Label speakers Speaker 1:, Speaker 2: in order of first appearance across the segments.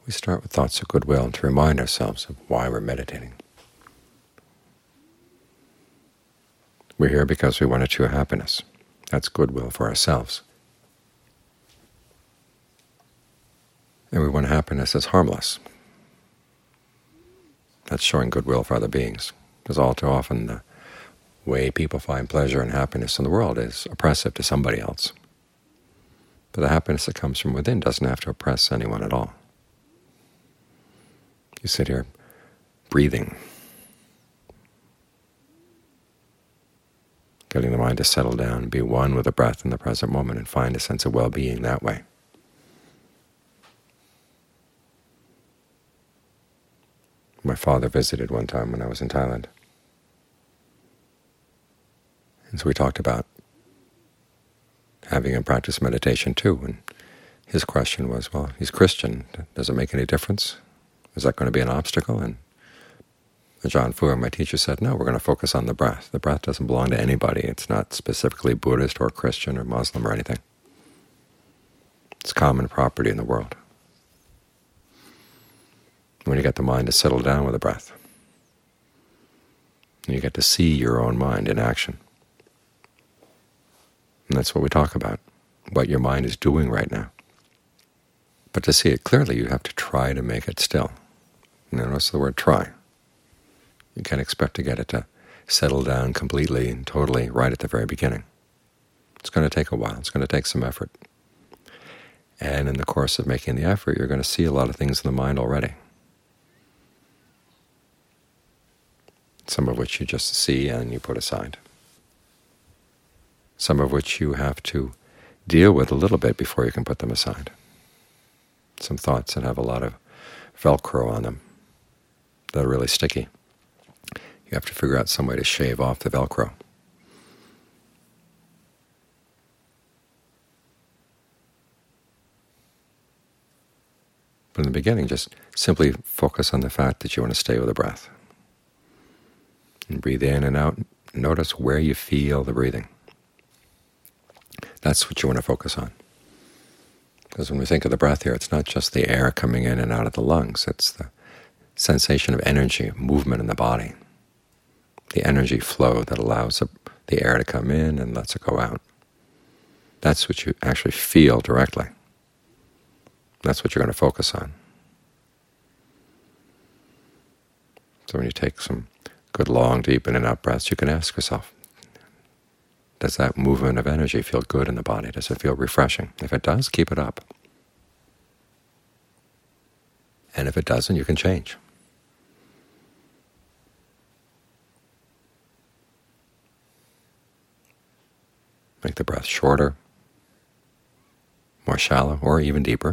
Speaker 1: we start with thoughts of goodwill to remind ourselves of why we're meditating. We're here because we want to achieve happiness. That's goodwill for ourselves. And we want happiness that's harmless. That's showing goodwill for other beings. Because all too often the way people find pleasure and happiness in the world is oppressive to somebody else. But the happiness that comes from within doesn't have to oppress anyone at all. You sit here breathing, getting the mind to settle down and be one with the breath in the present moment and find a sense of well-being that way. My father visited one time when I was in Thailand. And so we talked about having him practice meditation too. And his question was, well, he's Christian. Does it make any difference? Is that going to be an obstacle? And Ajahn Fuwa, my teacher, said, no, we're going to focus on the breath. The breath doesn't belong to anybody. It's not specifically Buddhist or Christian or Muslim or anything. It's common property in the world. When you get the mind to settle down with the breath, and you get to see your own mind in action. And that's what we talk about, what your mind is doing right now. But to see it clearly, you have to try to make it still. Notice the word try. You can't expect to get it to settle down completely and totally right at the very beginning. It's going to take a while. It's going to take some effort. And in the course of making the effort, you're going to see a lot of things in the mind already, some of which you just see and you put aside, some of which you have to deal with a little bit before you can put them aside. Some thoughts that have a lot of Velcro on them that are really sticky. You have to figure out some way to shave off the Velcro. But in the beginning, just simply focus on the fact that you want to stay with the breath. And breathe in and out. Notice where you feel the breathing. That's what you want to focus on. Because when we think of the breath here, it's not just the air coming in and out of the lungs. It's the sensation of energy, movement in the body, the energy flow that allows the air to come in and lets it go out. That's what you actually feel directly. That's what you're going to focus on. So when you take some good long, deep in and out breaths, you can ask yourself, does that movement of energy feel good in the body? Does it feel refreshing? If it does, keep it up. And if it doesn't, you can change. Make the breath shorter, more shallow, or even deeper.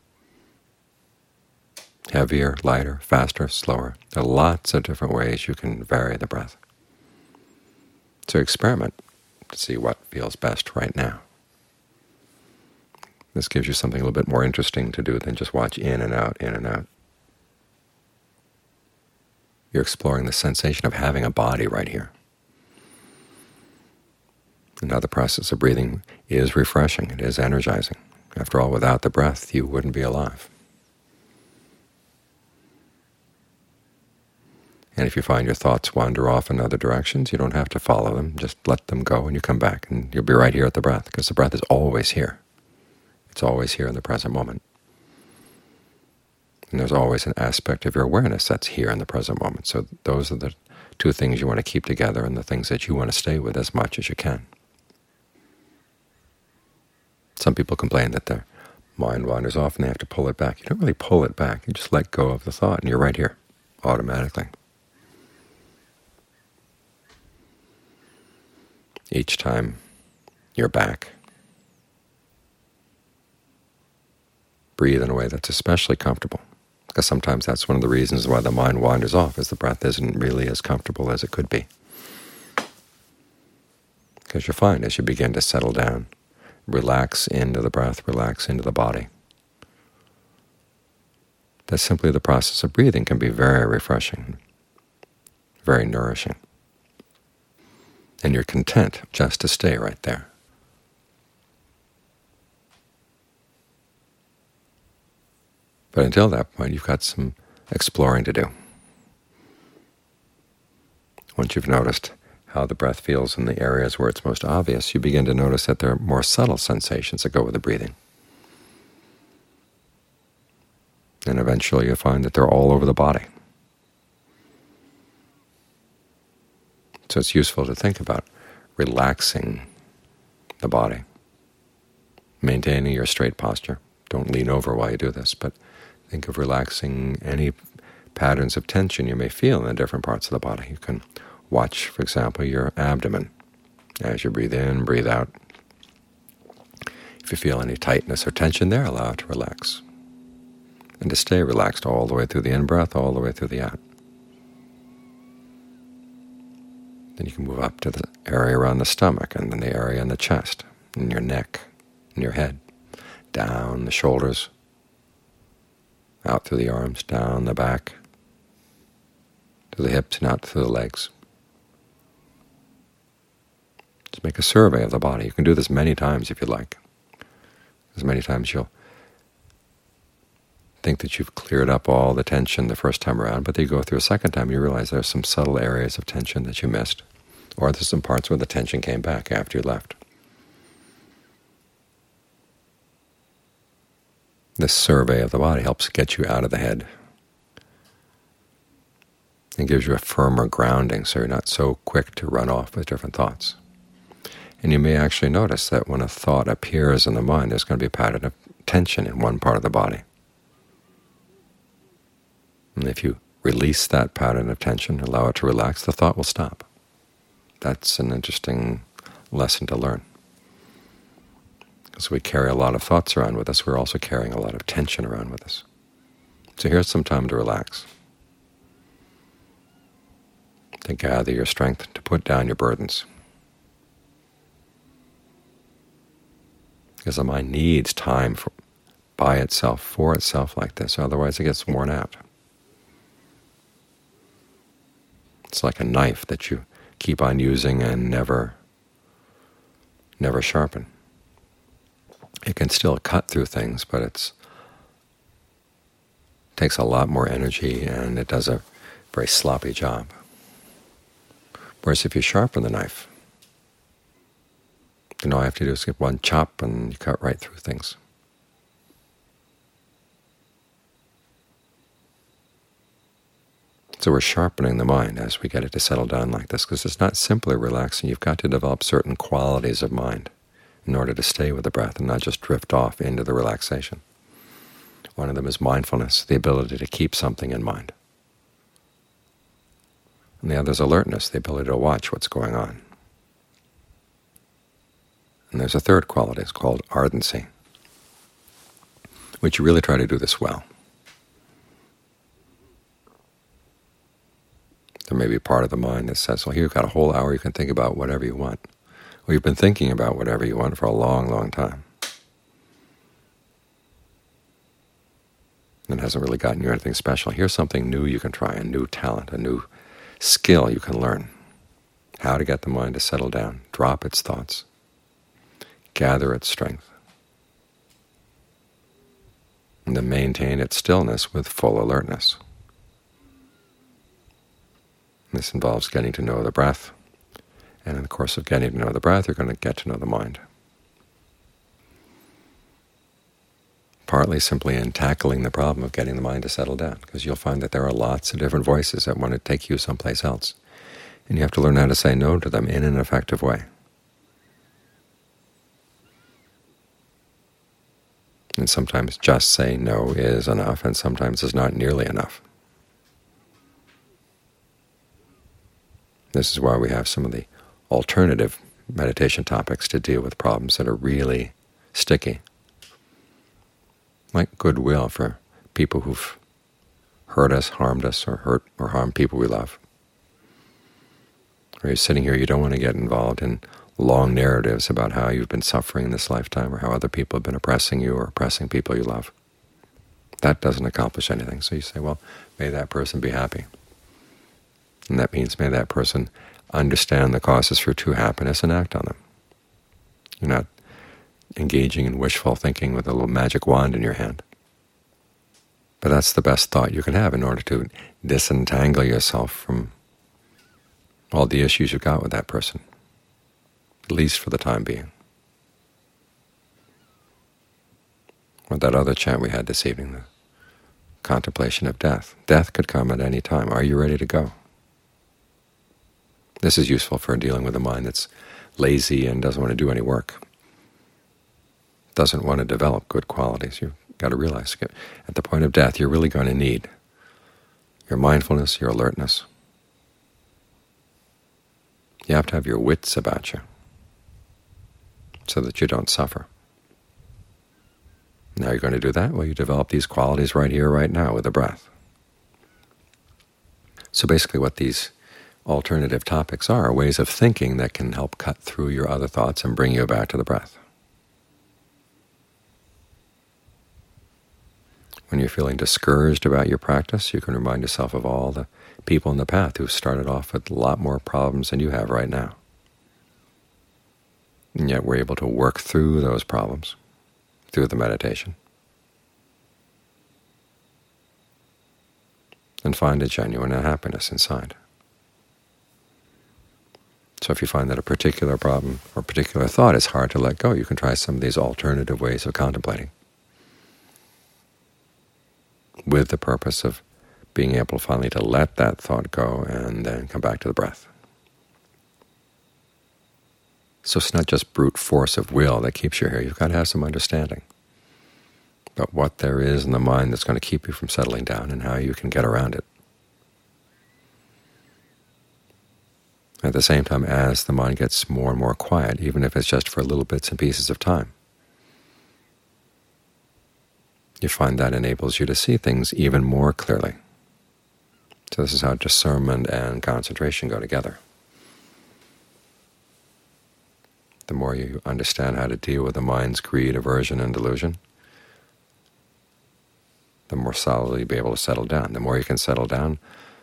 Speaker 1: Heavier, lighter, faster, slower. There are lots of different ways you can vary the breath. So experiment to see what feels best right now. This gives you something a little bit more interesting to do than just watch in and out, in and out. You're exploring the sensation of having a body right here. And now the process of breathing is refreshing. It is energizing. After all, without the breath, you wouldn't be alive. And if you find your thoughts wander off in other directions, you don't have to follow them. Just let them go and you come back, and you'll be right here at the breath, because the breath is always here. It's always here in the present moment. And there's always an aspect of your awareness that's here in the present moment. So those are the two things you want to keep together and the things that you want to stay with as much as you can. Some people complain that their mind wanders off and they have to pull it back. You don't really pull it back. You just let go of the thought and you're right here automatically. Each time you're back, breathe in a way that's especially comfortable, because sometimes that's one of the reasons why the mind wanders off, is the breath isn't really as comfortable as it could be. Because you'll find as you begin to settle down, relax into the breath, relax into the body, that simply the process of breathing can be very refreshing, very nourishing. And you're content just to stay right there. But until that point, you've got some exploring to do. Once you've noticed how the breath feels in the areas where it's most obvious, you begin to notice that there are more subtle sensations that go with the breathing. And eventually you'll find that they're all over the body. So it's useful to think about relaxing the body, maintaining your straight posture. Don't lean over while you do this, but think of relaxing any patterns of tension you may feel in the different parts of the body. You can watch, for example, your abdomen as you breathe in, breathe out. If you feel any tightness or tension there, allow it to relax. And to stay relaxed all the way through the in-breath, all the way through the out. Then you can move up to the area around the stomach, and then the area in the chest, and your neck, and your head, down the shoulders, out through the arms, down the back, to the hips, and out through the legs. Just make a survey of the body. You can do this many times if you like. As many times you'll think that you've cleared up all the tension the first time around, but then you go through a second time, you realize there's some subtle areas of tension that you missed, or there's some parts where the tension came back after you left. This survey of the body helps get you out of the head and gives you a firmer grounding, so you're not so quick to run off with different thoughts. And you may actually notice that when a thought appears in the mind, there's going to be a pattern of tension in one part of the body. And if you release that pattern of tension, allow it to relax, the thought will stop. That's an interesting lesson to learn. Because we carry a lot of thoughts around with us, we're also carrying a lot of tension around with us. So here's some time to relax, to gather your strength, to put down your burdens. Because the mind needs time by itself, for itself like this, otherwise it gets worn out. It's like a knife that you keep on using and never sharpen. It can still cut through things, but it takes a lot more energy and it does a very sloppy job. Whereas if you sharpen the knife, then all you have to do is get one chop and you cut right through things. So we're sharpening the mind as we get it to settle down like this, because it's not simply relaxing. You've got to develop certain qualities of mind in order to stay with the breath and not just drift off into the relaxation. One of them is mindfulness, the ability to keep something in mind. And the other is alertness, the ability to watch what's going on. And there's a third quality, it's called ardency, which you really try to do this well. There may be part of the mind that says, well, here you've got a whole hour, you can think about whatever you want. Well, you've been thinking about whatever you want for a long, long time. It hasn't really gotten you anything special. Here's something new you can try, a new talent, a new skill you can learn. How to get the mind to settle down, drop its thoughts, gather its strength, and then maintain its stillness with full alertness. This involves getting to know the breath, and in the course of getting to know the breath, you're going to get to know the mind. Partly simply in tackling the problem of getting the mind to settle down, because you'll find that there are lots of different voices that want to take you someplace else, and you have to learn how to say no to them in an effective way. And sometimes just saying no is enough, and sometimes it's not nearly enough. This is why we have some of the alternative meditation topics to deal with problems that are really sticky, like goodwill for people who've hurt us, harmed us, or hurt or harmed people we love. Or you're sitting here, you don't want to get involved in long narratives about how you've been suffering in this lifetime or how other people have been oppressing you or oppressing people you love. That doesn't accomplish anything. So you say, well, may that person be happy. And that means may that person understand the causes for true happiness and act on them. You're not engaging in wishful thinking with a little magic wand in your hand. But that's the best thought you can have in order to disentangle yourself from all the issues you've got with that person, at least for the time being. Or that other chant we had this evening, the contemplation of death. Death could come at any time. Are you ready to go? This is useful for dealing with a mind that's lazy and doesn't want to do any work, doesn't want to develop good qualities. You've got to realize at the point of death you're really going to need your mindfulness, your alertness. You have to have your wits about you so that you don't suffer. Now you're going to do that? Well, you develop these qualities right here, right now, with the breath. So basically what these alternative topics are ways of thinking that can help cut through your other thoughts and bring you back to the breath. When you're feeling discouraged about your practice, you can remind yourself of all the people in the path who started off with a lot more problems than you have right now. And yet we're able to work through those problems through the meditation and find a genuine happiness inside. So if you find that a particular problem or particular thought is hard to let go, you can try some of these alternative ways of contemplating with the purpose of being able finally to let that thought go and then come back to the breath. So it's not just brute force of will that keeps you here. You've got to have some understanding about what there is in the mind that's going to keep you from settling down and how you can get around it. At the same time, as the mind gets more and more quiet, even if it's just for little bits and pieces of time, you find that enables you to see things even more clearly. So this is how discernment and concentration go together. The more you understand how to deal with the mind's greed, aversion, and delusion, the more solidly you'll be able to settle down. The more you can settle down,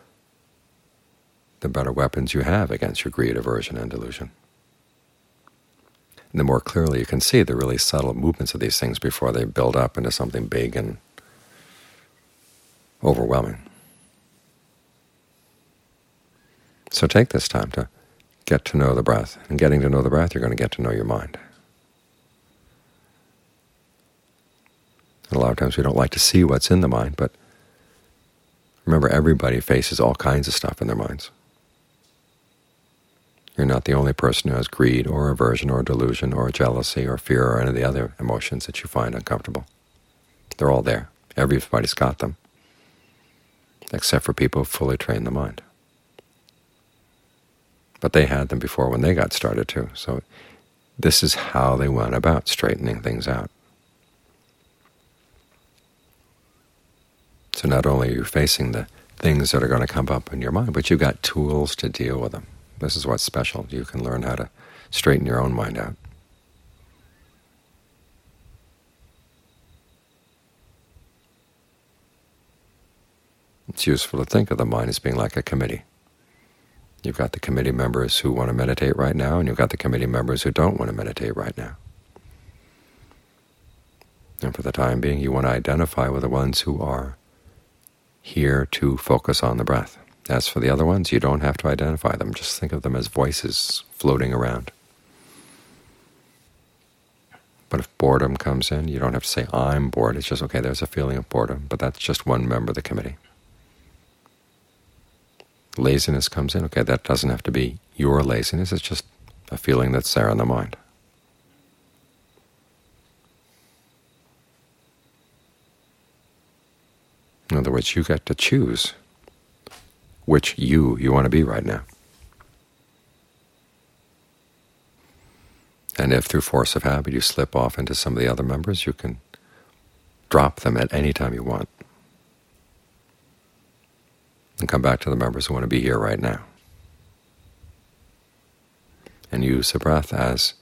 Speaker 1: the better weapons you have against your greed, aversion, and delusion. And the more clearly you can see the really subtle movements of these things before they build up into something big and overwhelming. So take this time to get to know the breath. And getting to know the breath, you're going to get to know your mind. And a lot of times we don't like to see what's in the mind, but remember, everybody faces all kinds of stuff in their minds. You're not the only person who has greed or aversion or delusion or jealousy or fear or any of the other emotions that you find uncomfortable. They're all there. Everybody's got them, except for people who fully train the mind. But they had them before when they got started too. So this is how they went about straightening things out. So not only are you facing the things that are going to come up in your mind, but you've got tools to deal with them. This is what's special. You can learn how to straighten your own mind out. It's useful to think of the mind as being like a committee. You've got the committee members who want to meditate right now, and you've got the committee members who don't want to meditate right now. And for the time being, you want to identify with the ones who are here to focus on the breath. As for the other ones, you don't have to identify them. Just think of them as voices floating around. But if boredom comes in, you don't have to say, I'm bored. It's just, okay, there's a feeling of boredom, but that's just one member of the committee. Laziness comes in, okay, that doesn't have to be your laziness. It's just a feeling that's there in the mind. In other words, you get to choose which you want to be right now. And if through force of habit you slip off into some of the other members, you can drop them at any time you want and come back to the members who want to be here right now. And use the breath as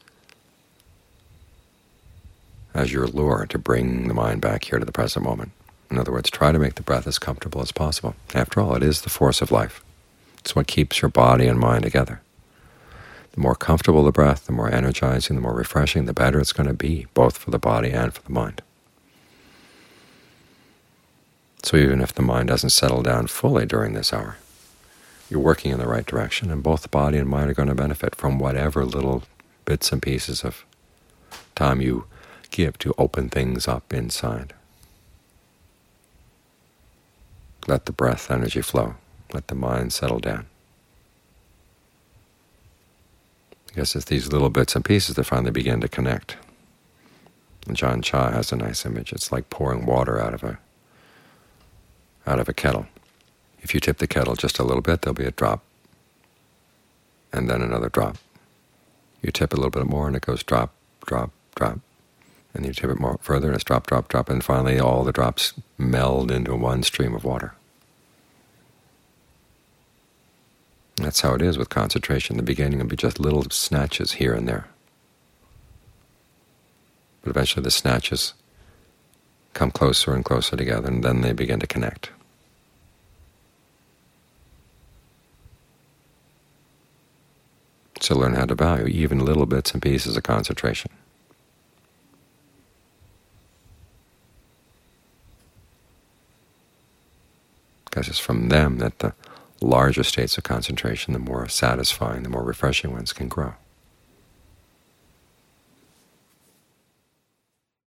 Speaker 1: your lure to bring the mind back here to the present moment. In other words, try to make the breath as comfortable as possible. After all, it is the force of life. It's what keeps your body and mind together. The more comfortable the breath, the more energizing, the more refreshing, the better it's going to be, both for the body and for the mind. So even if the mind doesn't settle down fully during this hour, you're working in the right direction, and both the body and mind are going to benefit from whatever little bits and pieces of time you give to open things up inside. Let the breath energy flow. Let the mind settle down. Because it's these little bits and pieces that finally begin to connect. And John Cha has a nice image. It's like pouring water out of a kettle. If you tip the kettle just a little bit, there'll be a drop, and then another drop. You tip a little bit more, and it goes drop, drop, drop. And you tip it more further, and it's drop, drop, drop, and finally all the drops meld into one stream of water. That's how it is with concentration. The beginning will be just little snatches here and there. But eventually the snatches come closer and closer together, and then they begin to connect. So learn how to value even little bits and pieces of concentration. Because it's from them that the larger states of concentration, the more satisfying, the more refreshing ones can grow.